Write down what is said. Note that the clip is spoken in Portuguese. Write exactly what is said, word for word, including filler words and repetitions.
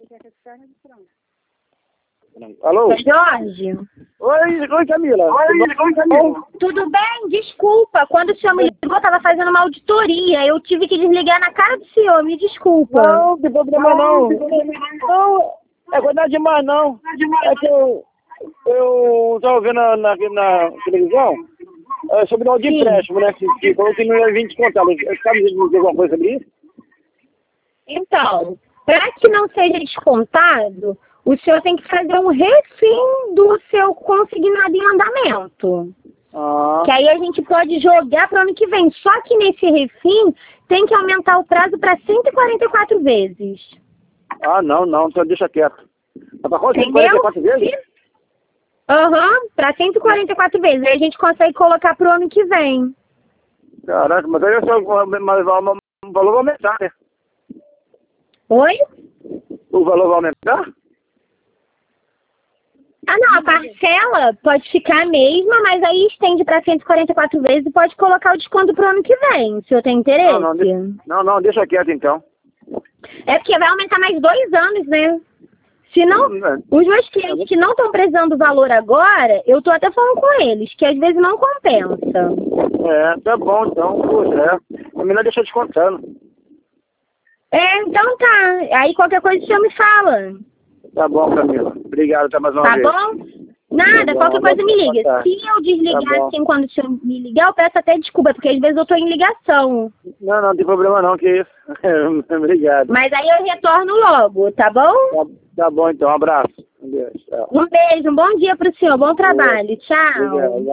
Alô? Jorge? Oi, oi Camila. Oi, oi Camila. Tudo bem? Desculpa. Quando o senhor me ligou, eu estava fazendo uma auditoria. Eu tive que desligar na cara do senhor. Me desculpa. Não, não tem problema não. Não, é coisa demais não. É que eu, eu tava vendo na, na, na televisão é, sobre o de empréstimo, né? Que, que falou que não ia vir descontado. Sabe me dizer alguma coisa sobre isso? Então, para que não seja descontado, o senhor tem que fazer um refim do seu consignado em andamento. Ah. Que aí a gente pode jogar para o ano que vem. Só que nesse refim tem que aumentar o prazo para cento e quarenta e quatro vezes. Ah, não, não, então deixa quieto. Mas pra quanto? cento e quarenta e quatro vezes? Aham, uhum, para cento e quarenta e quatro vezes. Aí a gente consegue colocar para o ano que vem. Caraca, mas aí eu só, mas, o valor vai aumentar, né? Oi? O valor vai aumentar? Ah, não, a parcela pode ficar a mesma, mas aí estende para cento e quarenta e quatro vezes e pode colocar o desconto para o ano que vem, se o senhor tem interesse. Não, não, deixa, não, não, deixa quieto então. É porque vai aumentar mais dois anos, né? Se não, os meus clientes que não estão precisando do valor agora, eu tô até falando com eles, que às vezes não compensa. É, tá bom então, poxa, é. É melhor deixar descontando. É, então tá. Aí qualquer coisa o senhor me fala. Tá bom, Camila. Obrigado, até mais uma tá vez. Tá bom? Nada, tá qualquer bom, coisa me liga. tá. Se eu desligar tá assim quando o senhor me ligar, eu peço até desculpa, porque às vezes eu tô em ligação. Não, não, não tem problema não, que isso. Obrigado. Mas aí eu retorno logo, tá bom? Tá, tá bom então, um abraço. Um beijo, tchau. Um beijo, um bom dia pro senhor, bom trabalho. Tchau. Obrigado.